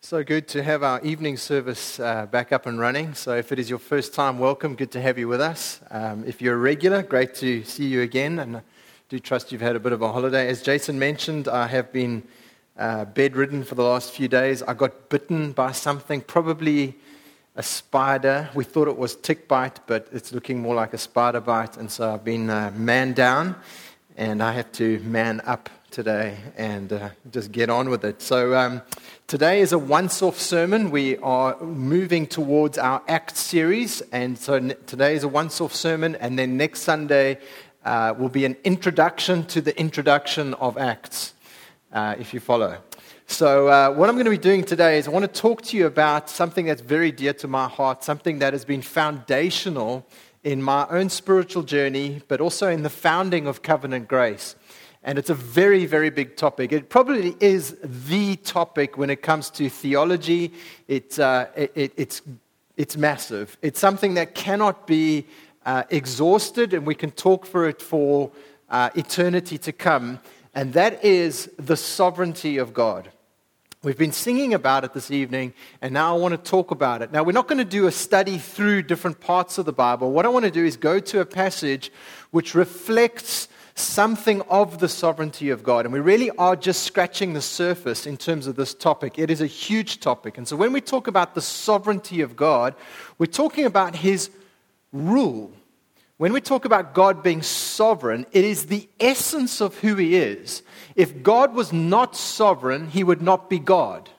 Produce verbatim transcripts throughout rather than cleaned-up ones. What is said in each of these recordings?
So good to have our evening service uh, back up and running. So if it is your first time, welcome. Good to have you with us. Um, if you're a regular, great to see you again. And I do trust you've had a bit of a holiday. As Jason mentioned, I have been uh, bedridden for the last few days. I got bitten by something, probably a spider. We thought it was tick bite, but it's looking more like a spider bite. And so I've been uh, man down, and I have to man up today and uh, just get on with it. So um, today is a once-off sermon. We are moving towards our Acts series, and so n- today is a once-off sermon, and then next Sunday uh, will be an introduction to the introduction of Acts, uh, if you follow. So uh, what I'm going to be doing today is I want to talk to you about something that's very dear to my heart, something that has been foundational in my own spiritual journey, but also in the founding of Covenant Grace. And it's a very, very big topic. It probably is the topic when it comes to theology. It, uh, it, it, it's, it's massive. It's something that cannot be uh, exhausted, and we can talk for it for uh, eternity to come. And that is the sovereignty of God. We've been singing about it this evening, and now I want to talk about it. Now, we're not going to do a study through different parts of the Bible. What I want to do is go to a passage which reflects something of the sovereignty of God. And we really are just scratching the surface in terms of this topic. It is a huge topic. And so when we talk about the sovereignty of God, we're talking about His rule. When we talk about God being sovereign, it is the essence of who He is. If God was not sovereign, He would not be God.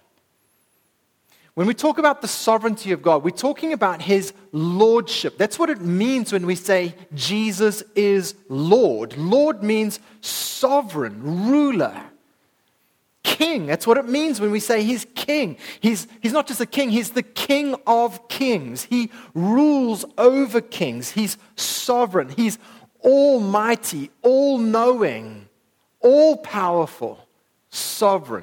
When we talk about the sovereignty of God, we're talking about His lordship. That's what it means when we say Jesus is Lord. Lord means sovereign, ruler, king. That's what it means when we say He's king. He's, he's not just a king, He's the King of kings. He rules over kings. He's sovereign. He's almighty, all-knowing, all-powerful, sovereign.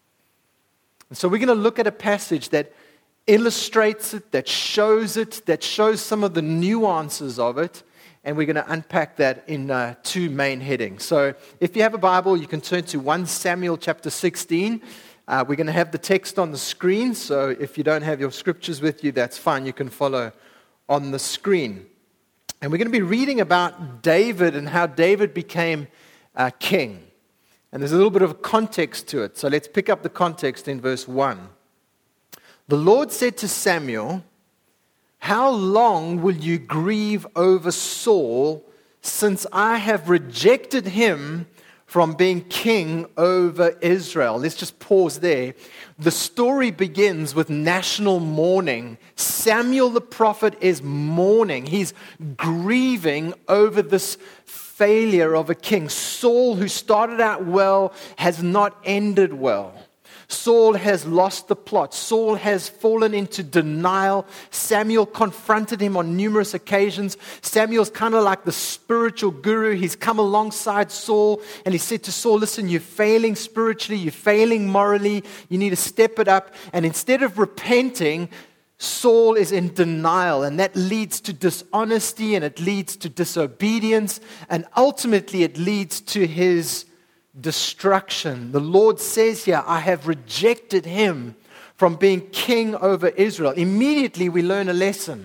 And so we're going to look at a passage that illustrates it, that shows it, that shows some of the nuances of it, and we're going to unpack that in uh, two main headings. So if you have a Bible, you can turn to First Samuel chapter sixteen. Uh, we're going to have the text on the screen, so if you don't have your scriptures with you, that's fine. You can follow on the screen. And we're going to be reading about David and how David became uh, king. And there's a little bit of context to it. So let's pick up the context in verse one. The Lord said to Samuel, "How long will you grieve over Saul, since I have rejected him from being king over Israel?" Let's just pause there. The story begins with national mourning. Samuel the prophet is mourning. He's grieving over this failure of a king. Saul, who started out well, has not ended well. Saul has lost the plot. Saul has fallen into denial. Samuel confronted him on numerous occasions. Samuel's kind of like the spiritual guru. He's come alongside Saul and he said to Saul, "Listen, you're failing spiritually, you're failing morally, you need to step it up." And instead of repenting, Saul is in denial, and that leads to dishonesty, and it leads to disobedience, and ultimately it leads to his destruction. The Lord says here, "I have rejected him from being king over Israel." Immediately we learn a lesson.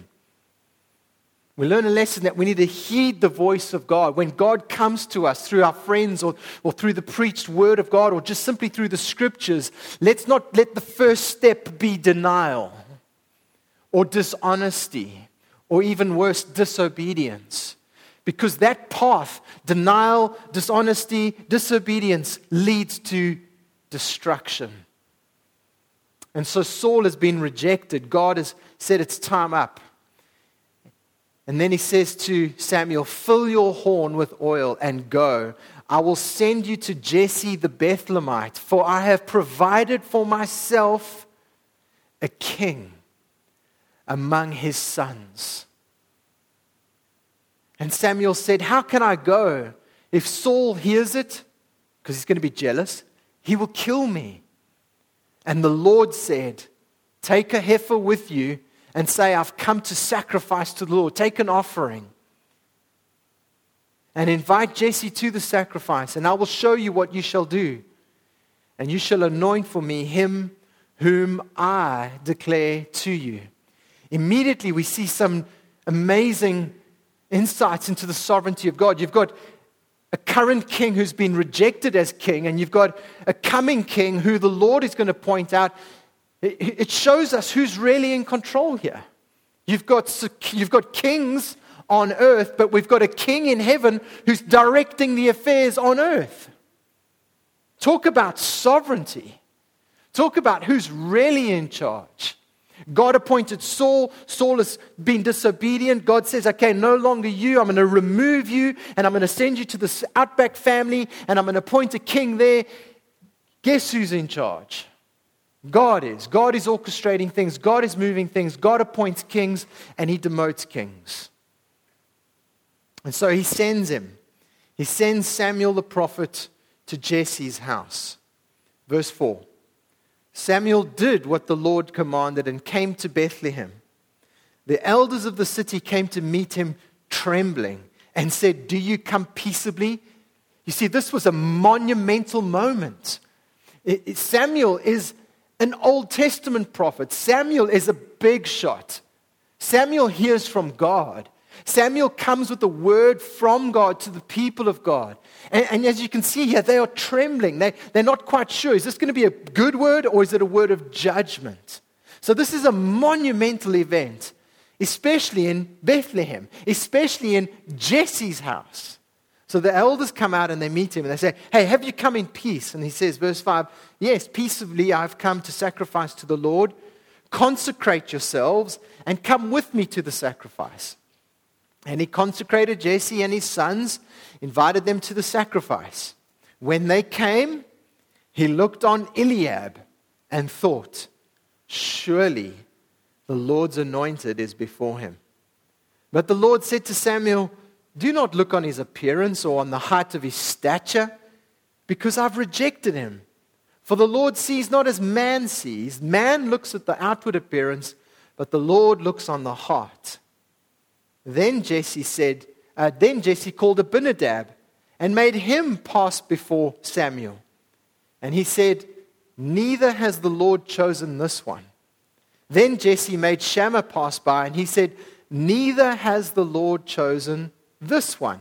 We learn a lesson that we need to heed the voice of God. When God comes to us through our friends or, or through the preached word of God or just simply through the scriptures, let's not let the first step be denial or dishonesty, or even worse, disobedience. Because that path, denial, dishonesty, disobedience, leads to destruction. And so Saul has been rejected. God has said it's time up. And then he says to Samuel, "Fill your horn with oil and go. I will send you to Jesse the Bethlehemite, for I have provided for myself a king among his sons." And Samuel said, "How can I go? If Saul hears it," because he's going to be jealous, "he will kill me." And the Lord said, "Take a heifer with you and say, I've come to sacrifice to the Lord. Take an offering and invite Jesse to the sacrifice, and I will show you what you shall do. And you shall anoint for me him whom I declare to you. Immediately we see some amazing insights into the sovereignty of God. You've got a current king who's been rejected as king, and you've got a coming king who the Lord is going to point out. It shows us who's really in control here. You've got, you've got kings on earth, but we've got a king in heaven who's directing the affairs on earth. Talk about sovereignty. Talk about who's really in charge. God appointed Saul. Saul has been disobedient. God says, okay, no longer you. I'm going to remove you, and I'm going to send you to this outback family, and I'm going to appoint a king there. Guess who's in charge? God is. God is orchestrating things. God is moving things. God appoints kings, and he demotes kings. And so he sends him. He sends Samuel the prophet to Jesse's house. Verse four. Samuel did what the Lord commanded and came to Bethlehem. The elders of the city came to meet him trembling and said, do you come peaceably? You see, this was a monumental moment. It, it, Samuel is an Old Testament prophet. Samuel is a big shot. Samuel hears from God. Samuel comes with the word from God to the people of God. And, and as you can see here, they are trembling. They, they're not quite sure. Is this going to be a good word or is it a word of judgment? So this is a monumental event, especially in Bethlehem, especially in Jesse's house. So the elders come out and they meet him and they say, hey, have you come in peace? And he says, verse five, yes, peaceably I've come to sacrifice to the Lord. Consecrate yourselves and come with me to the sacrifice. And he consecrated Jesse and his sons, invited them to the sacrifice. When they came, he looked on Eliab and thought, surely the Lord's anointed is before him. But the Lord said to Samuel, do not look on his appearance or on the height of his stature, because I've rejected him. For the Lord sees not as man sees. Man looks at the outward appearance, but the Lord looks on the heart. Then Jesse said, uh, then Jesse called Abinadab and made him pass before Samuel. And he said, neither has the Lord chosen this one. Then Jesse made Shammah pass by, and he said, neither has the Lord chosen this one.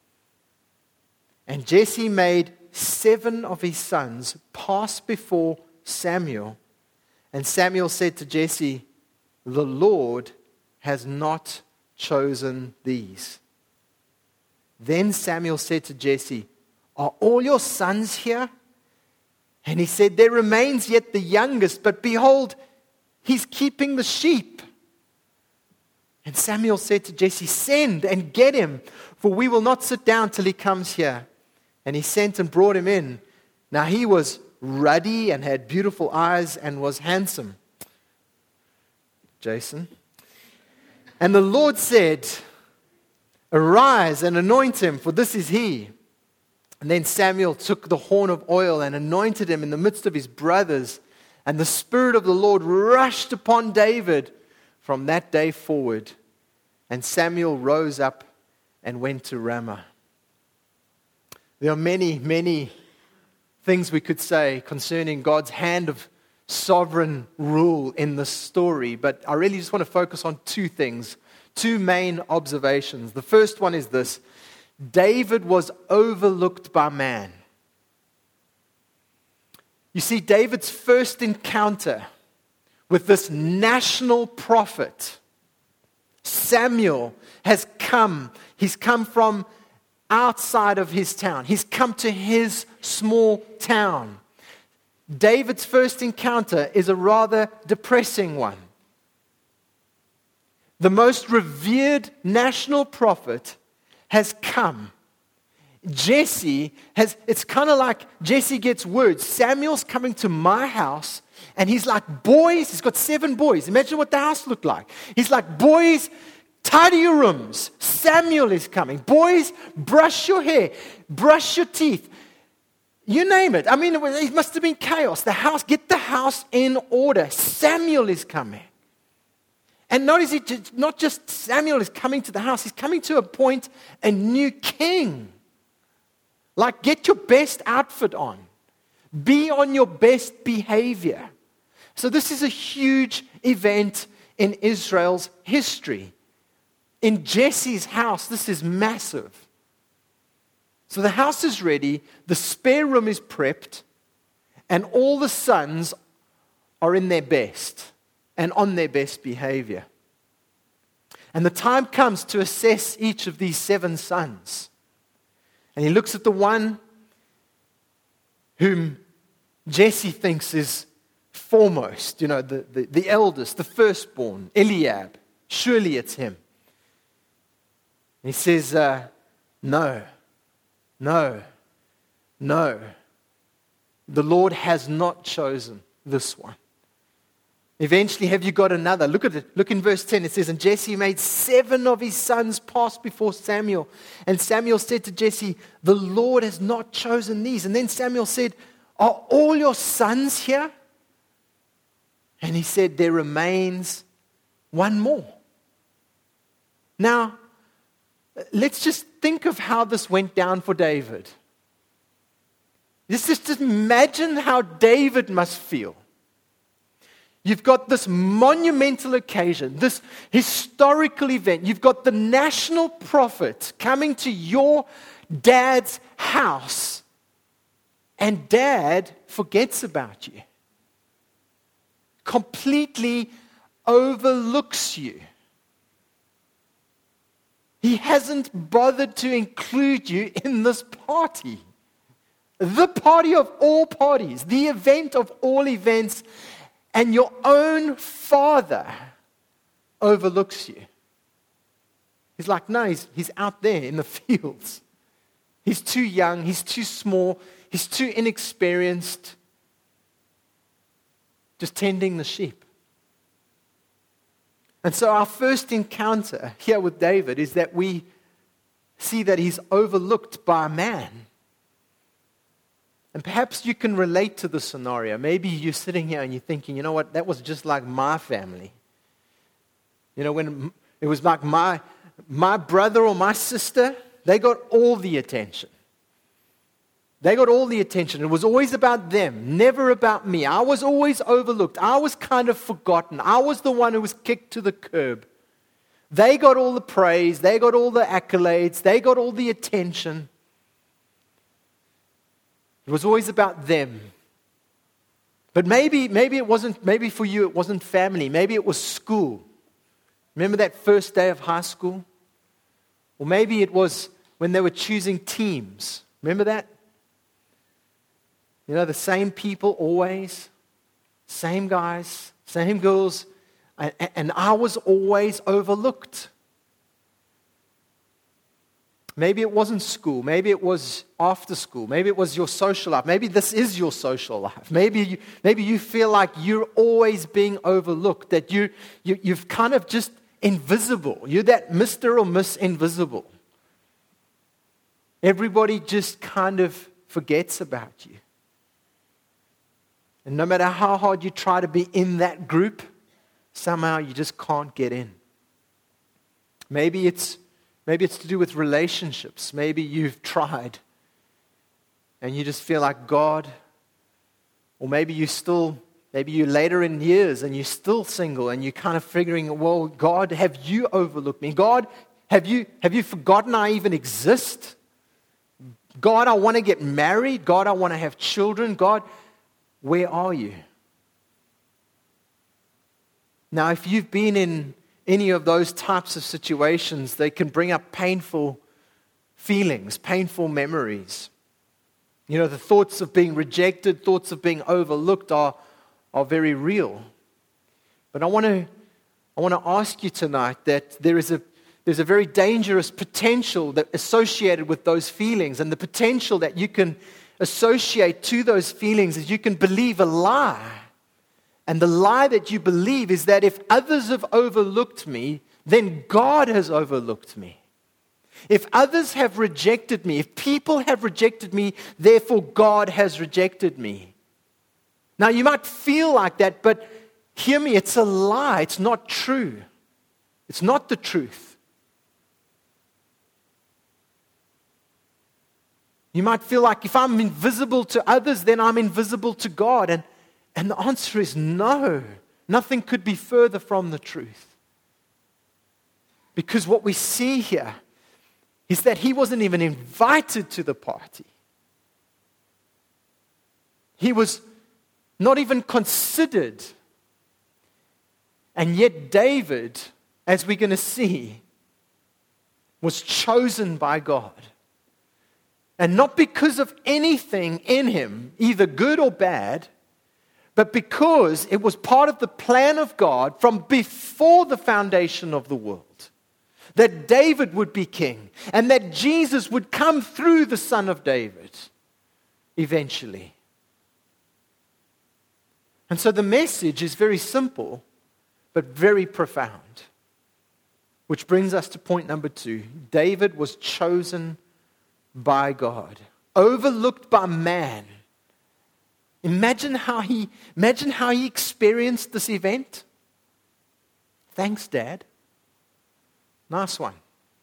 And Jesse made seven of his sons pass before Samuel. And Samuel said to Jesse, the Lord has not chosen these. Then Samuel said to Jesse, are all your sons here? And he said, there remains yet the youngest, but behold, he's keeping the sheep. And Samuel said to Jesse, send and get him, for we will not sit down till he comes here. And he sent and brought him in. Now he was ruddy and had beautiful eyes and was handsome. Jason. And the Lord said, arise and anoint him, for this is he. And then Samuel took the horn of oil and anointed him in the midst of his brothers. And the Spirit of the Lord rushed upon David from that day forward. And Samuel rose up and went to Ramah. There are many, many things we could say concerning God's hand of sovereign rule in this story, but I really just want to focus on two things, two main observations. The first one is this: David was overlooked by man. You see, David's first encounter with this national prophet, Samuel, has come. He's come from outside of his town. He's come to his small town. David's first encounter is a rather depressing one. The most revered national prophet has come. Jesse has, it's kind of like Jesse gets word. Samuel's coming to my house, and he's like, boys, he's got seven boys. Imagine what the house looked like. He's like, boys, tidy your rooms. Samuel is coming. Boys, brush your hair, brush your teeth. You name it. I mean, it must have been chaos. The house, get the house in order. Samuel is coming. And notice, it, not just Samuel is coming to the house, he's coming to appoint a new king. Like, get your best outfit on. Be on your best behavior. So this is a huge event in Israel's history. In Jesse's house, this is massive. So the house is ready, the spare room is prepped, and all the sons are in their best and on their best behavior. And the time comes to assess each of these seven sons. And he looks at the one whom Jesse thinks is foremost, you know, the, the, the eldest, the firstborn, Eliab. Surely it's him. And he says, uh, no, no, no. The Lord has not chosen this one. Eventually, have you got another? Look at it. Look in verse ten. It says, and Jesse made seven of his sons pass before Samuel. And Samuel said to Jesse, the Lord has not chosen these. And then Samuel said, are all your sons here? And he said, there remains one more. Now, let's just think of how this went down for David. Just, just imagine how David must feel. You've got this monumental occasion, this historical event. You've got the national prophet coming to your dad's house, and dad forgets about you. Completely overlooks you. He hasn't bothered to include you in this party. The party of all parties, the event of all events, and your own father overlooks you. He's like, no, he's, he's out there in the fields. He's too young, he's too small, he's too inexperienced, just tending the sheep. And so our first encounter here with David is that we see that he's overlooked by a man. And perhaps you can relate to the scenario. Maybe you're sitting here and you're thinking, you know what, that was just like my family. You know, when it was like my, my brother or my sister, they got all the attention. They got all the attention. It was always about them, never about me. I was always overlooked. I was kind of forgotten. I was the one who was kicked to the curb. They got all the praise. They got all the accolades. They got all the attention. It was always about them. But maybe, maybe it wasn't, maybe for you it wasn't family. Maybe it was school. Remember that first day of high school? Or maybe it was when they were choosing teams. Remember that? You know, the same people always, same guys, same girls, and, and I was always overlooked. Maybe it wasn't school. Maybe it was after school. Maybe it was your social life. Maybe this is your social life. Maybe you, maybe you feel like you're always being overlooked, that you, you, you've kind of just invisible. You're that Mister or Miss Invisible. Everybody just kind of forgets about you. And no matter how hard you try to be in that group, somehow you just can't get in. Maybe it's Maybe it's to do with relationships. Maybe you've tried and you just feel like God, or maybe you still, maybe you're later in years and you're still single and you're kind of figuring, well, God, have you overlooked me? God, have you, have you forgotten I even exist? God, I want to get married. God, I want to have children. God, where are you? Now, if you've been in any of those types of situations, they can bring up painful feelings, painful memories. You know, the thoughts of being rejected, thoughts of being overlooked are, are very real. But I want to I want to ask you tonight that there is a there's a very dangerous potential that associated with those feelings, and the potential that you can associate to those feelings is you can believe a lie. And the lie that you believe is that if others have overlooked me, then God has overlooked me. If others have rejected me, if people have rejected me, therefore God has rejected me. Now you might feel like that, but hear me, it's a lie. It's not true. It's not the truth. You might feel like if I'm invisible to others, then I'm invisible to God. And And the answer is no. Nothing could be further from the truth. Because what we see here is that he wasn't even invited to the party. He was not even considered. And yet David, as we're going to see, was chosen by God. And not because of anything in him, either good or bad, but because it was part of the plan of God from before the foundation of the world, that David would be king and that Jesus would come through the son of David eventually. And so the message is very simple, but very profound. Which brings us to point number two. David was chosen by God, overlooked by man. Imagine how he, imagine how he experienced this event. Thanks, Dad. Nice one.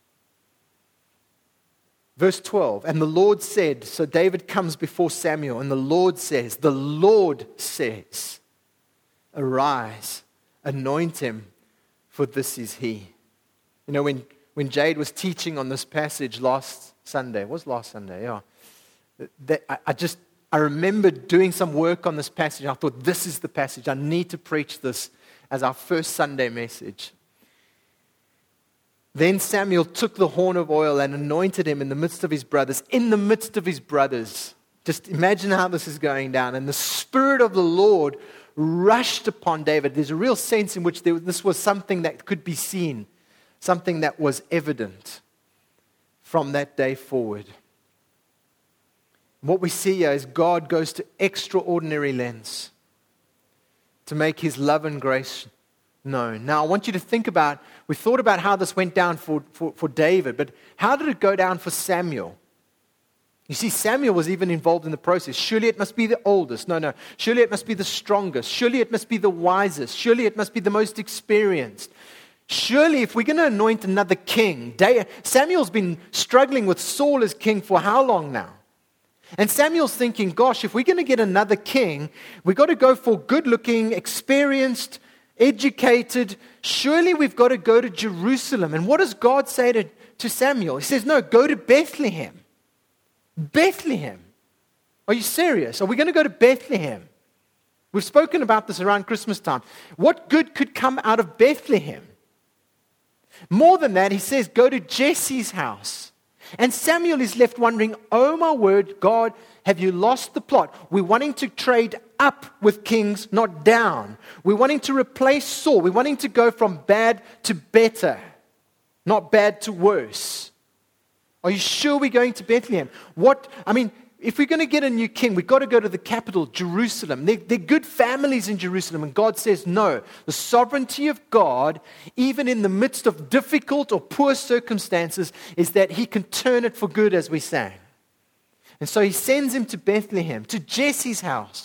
Verse twelve, and the Lord said, so David comes before Samuel, and the Lord says, the Lord says, arise, anoint him, for this is he. You know, when, when Jade was teaching on this passage last Sunday, it was last Sunday, yeah. That, I, I just, I remember doing some work on this passage. I thought, this is the passage. I need to preach this as our first Sunday message. Then Samuel took the horn of oil and anointed him in the midst of his brothers. In the midst of his brothers. Just imagine how this is going down. And the Spirit of the Lord rushed upon David. There's a real sense in which there, this was something that could be seen. Something that was evident from that day forward. What we see here is God goes to extraordinary lengths to make his love and grace known. Now, I want you to think about, we thought about how this went down for, for, for David, but how did it go down for Samuel? You see, Samuel was even involved in the process. Surely it must be the oldest. No, no. Surely it must be the strongest. Surely it must be the wisest. Surely it must be the most experienced. Surely if we're going to anoint another king, Samuel's been struggling with Saul as king for how long now? And Samuel's thinking, gosh, if we're going to get another king, we've got to go for good-looking, experienced, educated. Surely we've got to go to Jerusalem. And what does God say to, to Samuel? He says, no, go to Bethlehem. Bethlehem. Are you serious? Are we going to go to Bethlehem? We've spoken about this around Christmas time. What good could come out of Bethlehem? More than that, he says, go to Jesse's house. And Samuel is left wondering, oh my word, God, have you lost the plot? We're wanting to trade up with kings, not down. We're wanting to replace Saul. We're wanting to go from bad to better, not bad to worse. Are you sure we're going to Bethlehem? What, I mean, if we're going to get a new king, we've got to go to the capital, Jerusalem. They're, they're good families in Jerusalem. And God says, no, the sovereignty of God, even in the midst of difficult or poor circumstances, is that he can turn it for good, as we sang. And so he sends him to Bethlehem, to Jesse's house.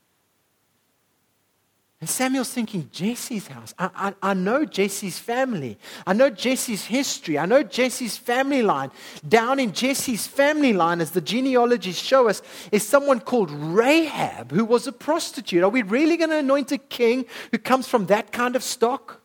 And Samuel's thinking, Jesse's house. I, I, I know Jesse's family. I know Jesse's history. I know Jesse's family line. Down in Jesse's family line, as the genealogies show us, is someone called Rahab, who was a prostitute. Are we really going to anoint a king who comes from that kind of stock?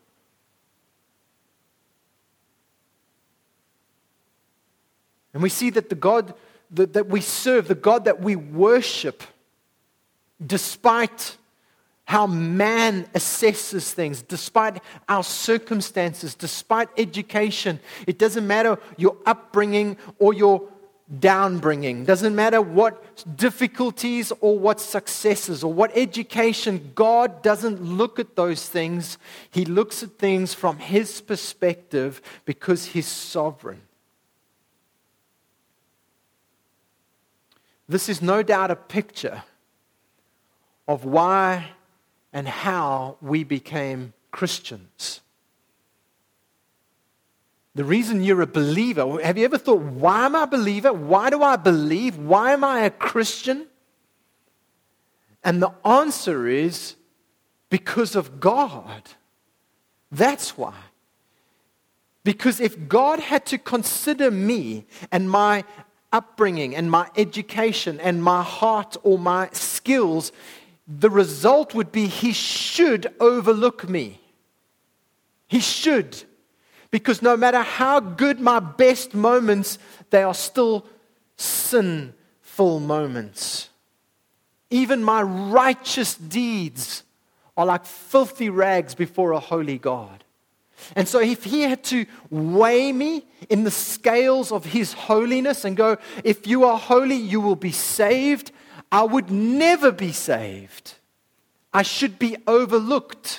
And we see that the God that, that we serve, the God that we worship, despite how man assesses things, despite our circumstances, despite education. It doesn't matter your upbringing or your downbringing. Doesn't matter what difficulties or what successes or what education. God doesn't look at those things. He looks at things from his perspective because he's sovereign. This is no doubt a picture of why and how we became Christians. The reason you're a believer, have you ever thought, why am I a believer? Why do I believe? Why am I a Christian? And the answer is because of God. That's why. Because if God had to consider me and my upbringing and my education and my heart or my skills, the result would be He should overlook me. He should. Because no matter how good my best moments, they are still sinful moments. Even my righteous deeds are like filthy rags before a holy God. And so if He had to weigh me in the scales of His holiness and go, if you are holy, you will be saved, I would never be saved. I should be overlooked.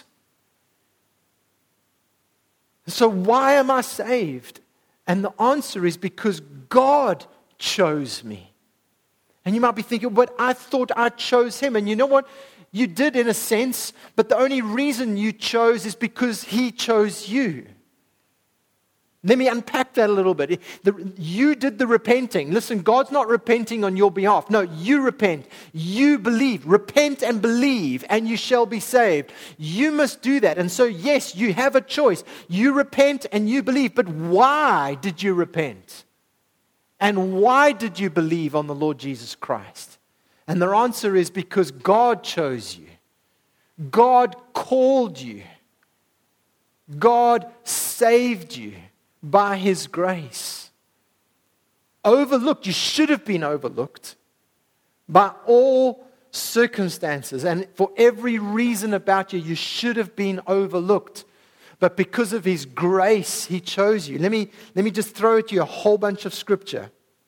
So why am I saved? And the answer is because God chose me. And you might be thinking, but I thought I chose Him. And you know what? You did in a sense, but the only reason you chose is because He chose you. Let me unpack that a little bit. The, you did the repenting. Listen, God's not repenting on your behalf. No, you repent. You believe. Repent and believe, and you shall be saved. You must do that. And so, yes, you have a choice. You repent and you believe. But why did you repent? And why did you believe on the Lord Jesus Christ? And the answer is because God chose you. God called you. God saved you by His grace. Overlooked. You should have been overlooked by all circumstances. And for every reason about you, you should have been overlooked. But because of His grace, He chose you. Let me, let me just throw at you a whole bunch of scripture.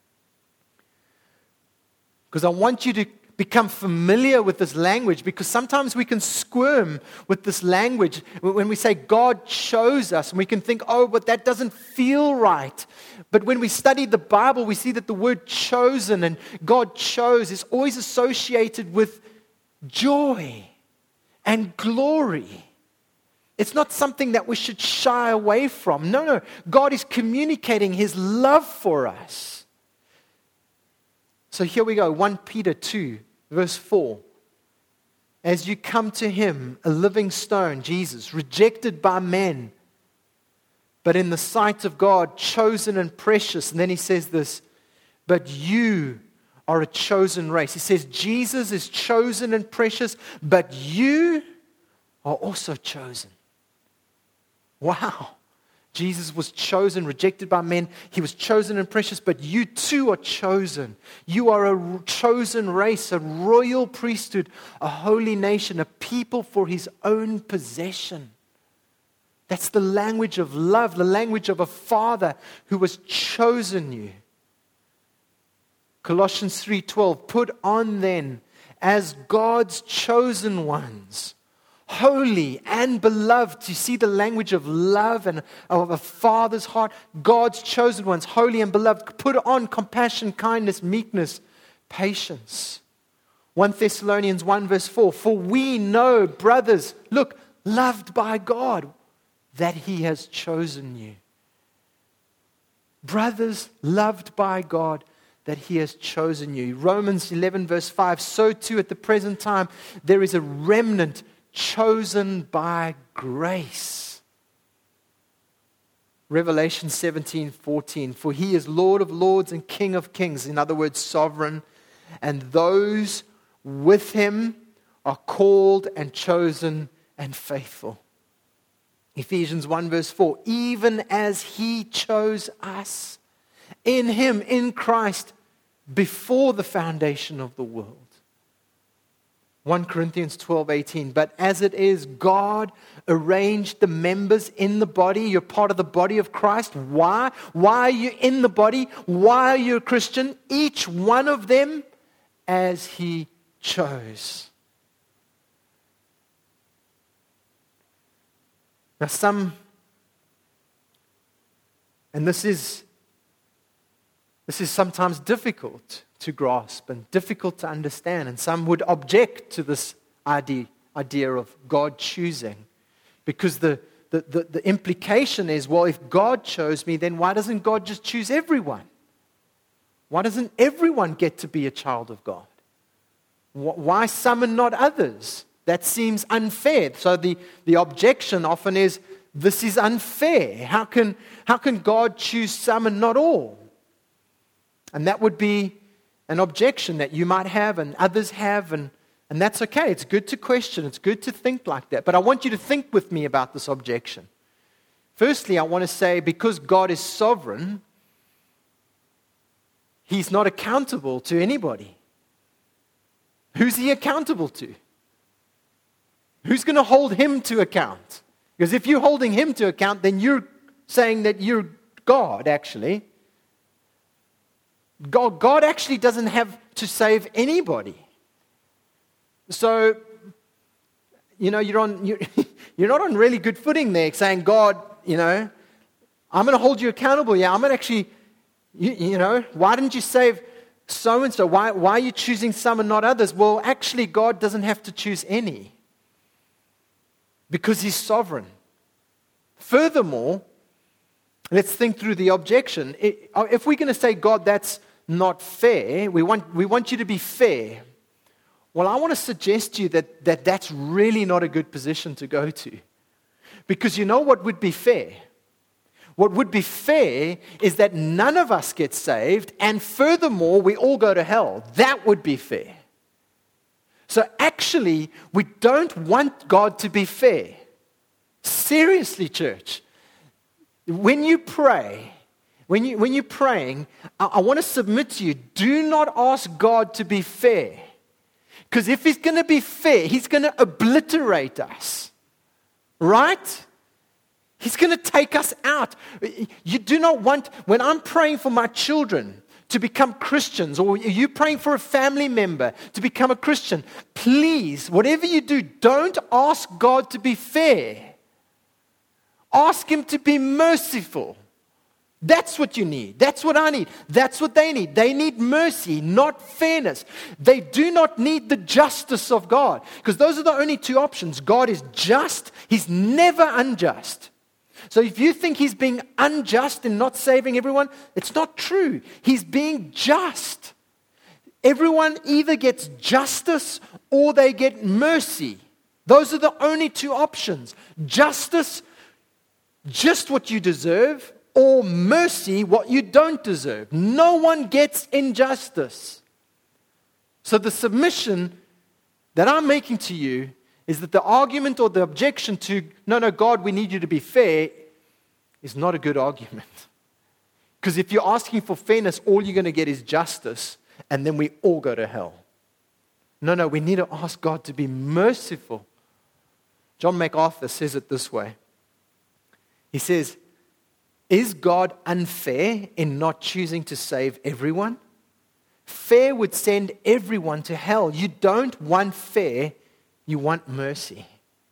Because I want you to become familiar with this language, because sometimes we can squirm with this language when we say God chose us, and we can think, oh, but that doesn't feel right. But when we study the Bible, we see that the word chosen and God chose is always associated with joy and glory. It's not something that we should shy away from. No, no. God is communicating His love for us. So here we go, First Peter two, verse four. As you come to Him, a living stone, Jesus, rejected by men, but in the sight of God, chosen and precious. And then He says this, but you are a chosen race. He says Jesus is chosen and precious, but you are also chosen. Wow. Jesus was chosen, rejected by men. He was chosen and precious, but you too are chosen. You are a chosen race, a royal priesthood, a holy nation, a people for His own possession. That's the language of love, the language of a Father who has chosen you. Colossians three twelve, put on then as God's chosen ones, holy and beloved. You see the language of love and of a Father's heart. God's chosen ones, holy and beloved. Put on compassion, kindness, meekness, patience. First Thessalonians one verse four. For we know, brothers, look, loved by God, that He has chosen you. Brothers, loved by God, that He has chosen you. Romans eleven verse five. So too at the present time there is a remnant chosen by grace. Revelation seventeen fourteen. For He is Lord of lords and King of kings. In other words, sovereign. And those with Him are called and chosen and faithful. Ephesians one verse four. Even as He chose us in Him, in Christ, before the foundation of the world. First Corinthians twelve eighteen. But as it is, God arranged the members in the body. You're part of the body of Christ. Why? Why are you in the body? Why are you a Christian? Each one of them as He chose. Now some, and this is this is sometimes difficult to grasp and difficult to understand. And some would object to this idea, idea of God choosing. Because the, the, the, the implication is, well, if God chose me, then why doesn't God just choose everyone? Why doesn't everyone get to be a child of God? Why some and not others? That seems unfair. So the, the objection often is, this is unfair. How can, how can God choose some and not all? And that would be an objection that you might have and others have. And And that's okay. It's good to question. It's good to think like that. But I want you to think with me about this objection. Firstly, I want to say because God is sovereign, He's not accountable to anybody. Who's He accountable to? Who's going to hold Him to account? Because if you're holding Him to account, then you're saying that you're God, actually. God, God actually doesn't have to save anybody. So, you know, you're on you're, you're not on really good footing there, saying, God, you know, I'm going to hold you accountable. Yeah, I'm going to actually, you, you know, why didn't you save so and so? Why why are you choosing some and not others? Well, actually, God doesn't have to choose any because He's sovereign. Furthermore, let's think through the objection. If we're going to say, God, that's not fair, we want we want you to be fair. Well, I want to suggest to you that, that that's really not a good position to go to. Because you know what would be fair? What would be fair is that none of us get saved, and furthermore, we all go to hell. That would be fair. So actually, we don't want God to be fair. Seriously, church. When you pray, when, you, when you're praying, I, I want to submit to you, do not ask God to be fair. Because if He's going to be fair, He's going to obliterate us. Right? He's going to take us out. You do not want, when I'm praying for my children to become Christians, or you praying for a family member to become a Christian, please, whatever you do, don't ask God to be fair. Ask Him to be merciful. That's what you need. That's what I need. That's what they need. They need mercy, not fairness. They do not need the justice of God. Because those are the only two options. God is just. He's never unjust. So if you think He's being unjust in not saving everyone, it's not true. He's being just. Everyone either gets justice or they get mercy. Those are the only two options. Justice, just what you deserve, or mercy, what you don't deserve. No one gets injustice. So the submission that I'm making to you is that the argument or the objection to, no, no, God, we need you to be fair, is not a good argument. Because if you're asking for fairness, all you're going to get is justice, and then we all go to hell. No, no, we need to ask God to be merciful. John MacArthur says it this way. He says, is God unfair in not choosing to save everyone? Fair would send everyone to hell. You don't want fair, you want mercy.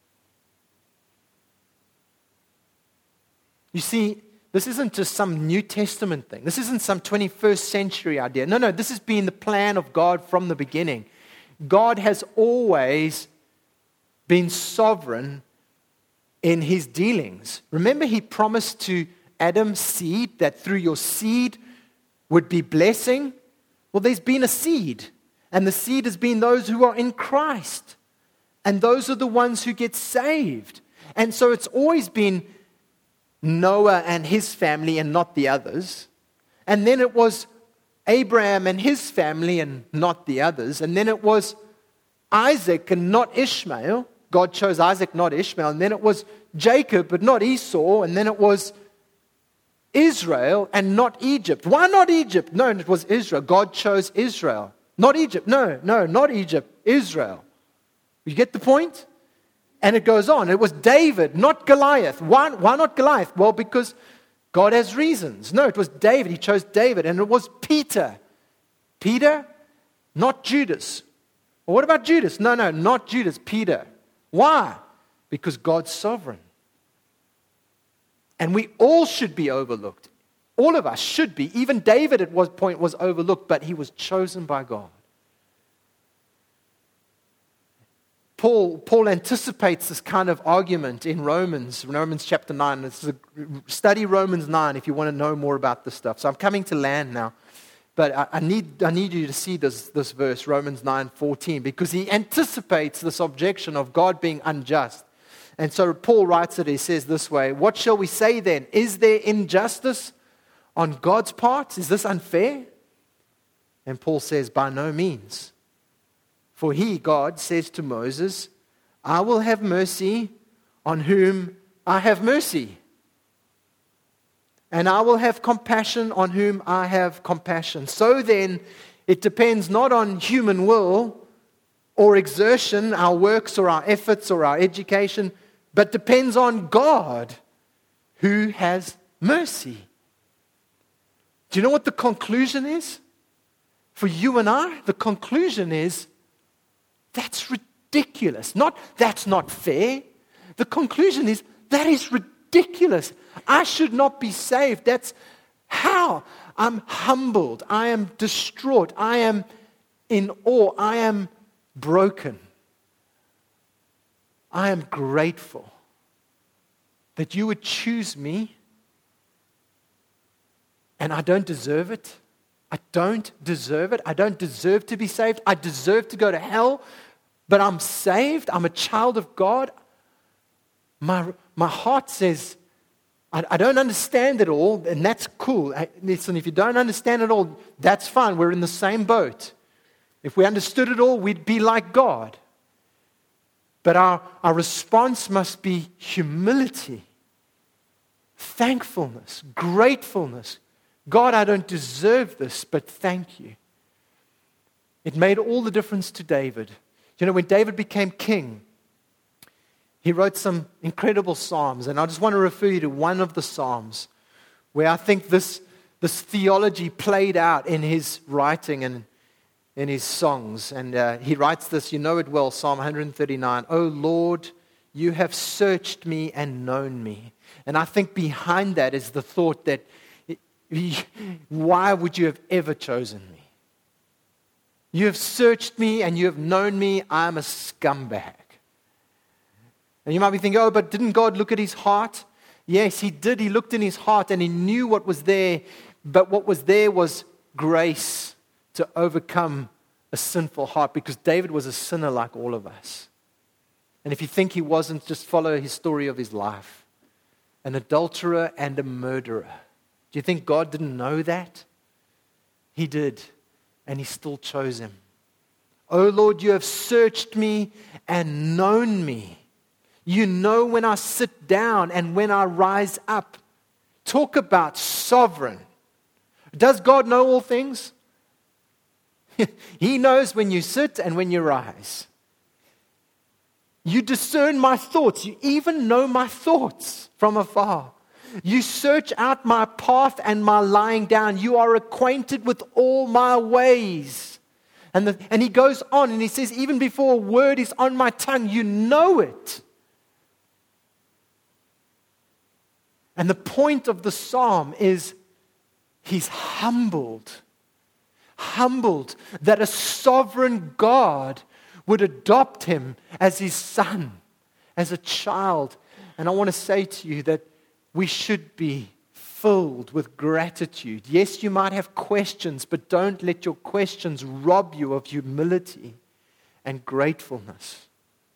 You see, this isn't just some New Testament thing. This isn't some twenty-first century idea. No, no, this has been the plan of God from the beginning. God has always been sovereign in His dealings. Remember, He promised to Adam's seed that through your seed would be blessing. Well, there's been a seed, and the seed has been those who are in Christ, and those are the ones who get saved. And so it's always been Noah and his family and not the others. And then it was Abraham and his family and not the others. And then it was Isaac and not Ishmael. God chose Isaac, not Ishmael. And then it was Jacob, but not Esau. And then it was Israel and not Egypt. Why not Egypt? No, it was Israel. God chose Israel. Not Egypt. No, no, not Egypt. Israel. You get the point? And it goes on. It was David, not Goliath. Why, why not Goliath? Well, because God has reasons. No, it was David. He chose David. And it was Peter. Peter, not Judas. Well, what about Judas? No, no, not Judas. Peter. Why? Because God's sovereign. And we all should be overlooked. All of us should be. Even David at one point was overlooked, but he was chosen by God. Paul, Paul anticipates this kind of argument in Romans, Romans chapter nine. This is a, study Romans nine if you want to know more about this stuff. So I'm coming to land now. But I, I need I need you to see this, this verse, Romans nine fourteen, because he anticipates this objection of God being unjust. And so Paul writes it, he says this way, what shall we say then? Is there injustice on God's part? Is this unfair? And Paul says, by no means. For he, God, says to Moses, I will have mercy on whom I have mercy, and I will have compassion on whom I have compassion. So then, it depends not on human will or exertion, our works or our efforts or our education, but depends on God who has mercy. Do you know what the conclusion is? For you and I, the conclusion is, that's ridiculous. Not, that's not fair. The conclusion is, that is ridiculous. I should not be saved. That's how. I'm humbled. I am distraught. I am in awe. I am broken. I am grateful that you would choose me, and I don't deserve it. I don't deserve it. I don't deserve to be saved. I deserve to go to hell, but I'm saved. I'm a child of God. My, my heart says, I, I don't understand it all, and that's cool. I, listen, if you don't understand it all, that's fine. We're in the same boat. If we understood it all, we'd be like God. But our, our response must be humility, thankfulness, gratefulness. God, I don't deserve this, but thank you. It made all the difference to David. You know, when David became king, he wrote some incredible psalms, and I just want to refer you to one of the psalms where I think this, this theology played out in his writing and in his songs. And uh, he writes this, you know it well, Psalm one thirty-nine. O Lord, you have searched me and known me. And I think behind that is the thought that, why would you have ever chosen me? You have searched me and you have known me. I'm a scumbag. And you might be thinking, oh, but didn't God look at his heart? Yes, he did. He looked in his heart and he knew what was there. But what was there was grace to overcome a sinful heart, because David was a sinner like all of us. And if you think he wasn't, just follow his story of his life. An adulterer and a murderer. Do you think God didn't know that? He did, and he still chose him. Oh Lord, you have searched me and known me. You know when I sit down and when I rise up. Talk about sovereign. Does God know all things? He knows when you sit and when you rise. You discern my thoughts. You even know my thoughts from afar. You search out my path and my lying down. You are acquainted with all my ways. And, the, and he goes on and he says, even before a word is on my tongue, you know it. And the point of the psalm is he's humbled. Humbled that a sovereign God would adopt him as his son, as a child. And I want to say to you that we should be filled with gratitude. Yes, you might have questions, but don't let your questions rob you of humility and gratefulness.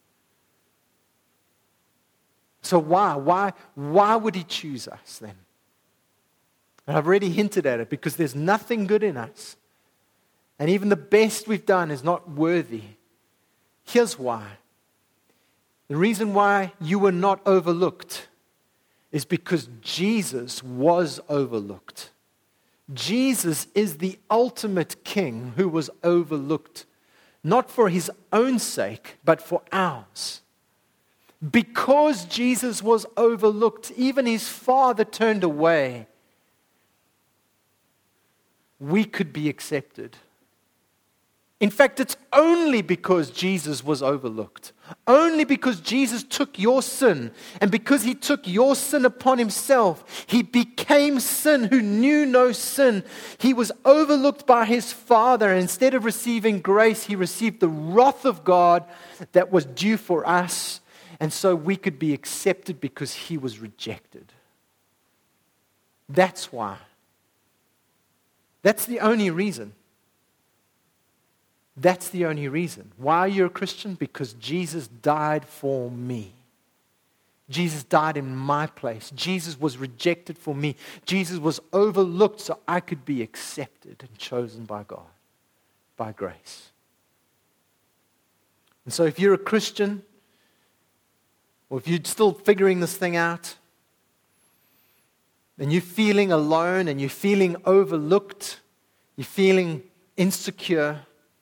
So why? Why, why would he choose us then? And I've already hinted at it, because there's nothing good in us. And even the best we've done is not worthy. Here's why. The reason why you were not overlooked is because Jesus was overlooked. Jesus is the ultimate king who was overlooked, not for his own sake, but for ours. Because Jesus was overlooked, even his Father turned away, we could be accepted. In fact, it's only because Jesus was overlooked. Only because Jesus took your sin, and because he took your sin upon himself, he became sin who knew no sin. He was overlooked by his Father, and instead of receiving grace, he received the wrath of God that was due for us. And so we could be accepted because he was rejected. That's why. That's the only reason. That's the only reason. Why are you a Christian? Because Jesus died for me. Jesus died in my place. Jesus was rejected for me. Jesus was overlooked so I could be accepted and chosen by God, by grace. And so if you're a Christian, or if you're still figuring this thing out, and you're feeling alone, and you're feeling overlooked, you're feeling insecure,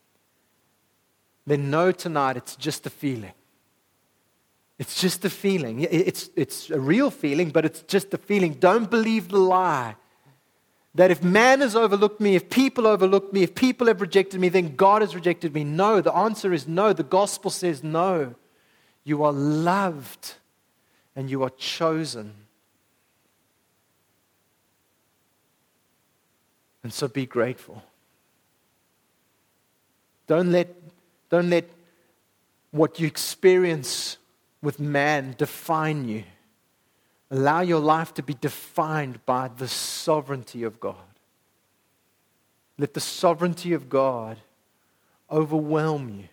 then know tonight it's just a feeling. It's just a feeling. It's, it's a real feeling, but it's just a feeling. Don't believe the lie that if man has overlooked me, if people overlooked me, if people have rejected me, then God has rejected me. No, the answer is no. The gospel says no. You are loved and you are chosen. And so be grateful. Don't let, don't let what you experience with man define you. Allow your life to be defined by the sovereignty of God. Let the sovereignty of God overwhelm you,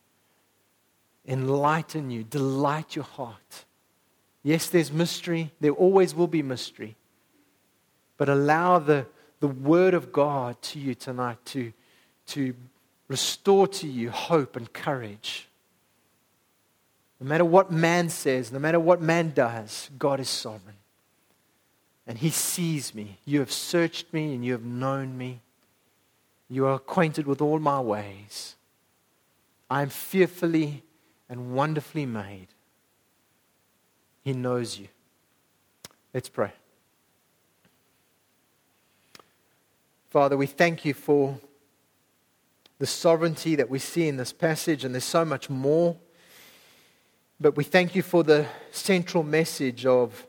enlighten you, delight your heart. Yes, there's mystery. There always will be mystery. But allow the, the Word of God to you tonight to, to restore to you hope and courage. No matter what man says, no matter what man does, God is sovereign. And He sees me. You have searched me and you have known me. You are acquainted with all my ways. I am fearfully and wonderfully made. He knows you. Let's pray. Father, we thank you for the sovereignty that we see in this passage, and there's so much more. But we thank you for the central message of,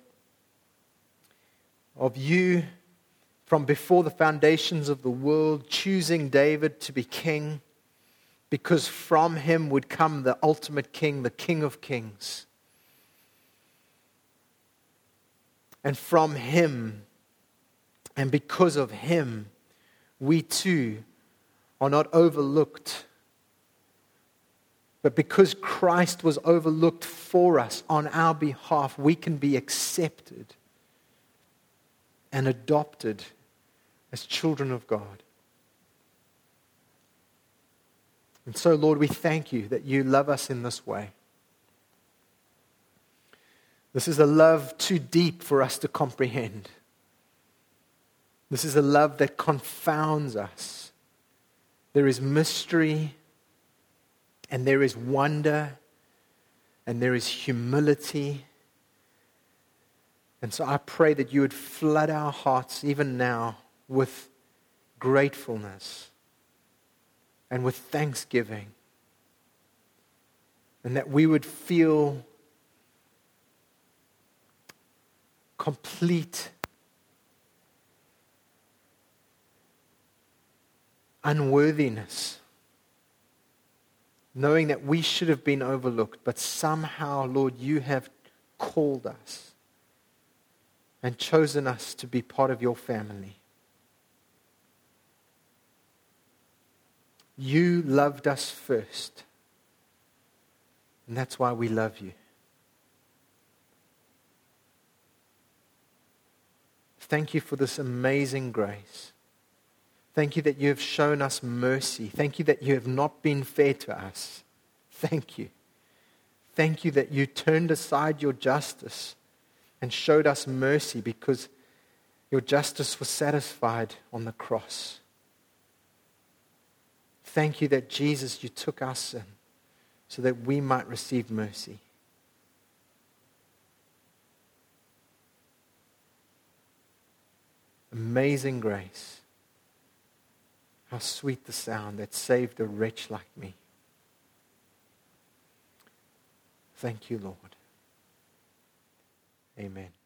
of you from before the foundations of the world, choosing David to be king, because from him would come the ultimate king, the King of Kings. And from him, and because of him, we too are not overlooked. But because Christ was overlooked for us on our behalf, we can be accepted and adopted as children of God. And so, Lord, we thank you that you love us in this way. This is a love too deep for us to comprehend. This is a love that confounds us. There is mystery, and there is wonder, and there is humility. And so I pray that you would flood our hearts even now with gratefulness and with thanksgiving. And that we would feel complete unworthiness, knowing that we should have been overlooked, but somehow, Lord, you have called us and chosen us to be part of your family. You loved us first, and that's why we love you. Thank you for this amazing grace. Thank you that you have shown us mercy. Thank you that you have not been fair to us. Thank you. Thank you that you turned aside your justice and showed us mercy because your justice was satisfied on the cross. Thank you that, Jesus, you took our sin so that we might receive mercy. Amazing grace. How sweet the sound that saved a wretch like me. Thank you, Lord. Amen.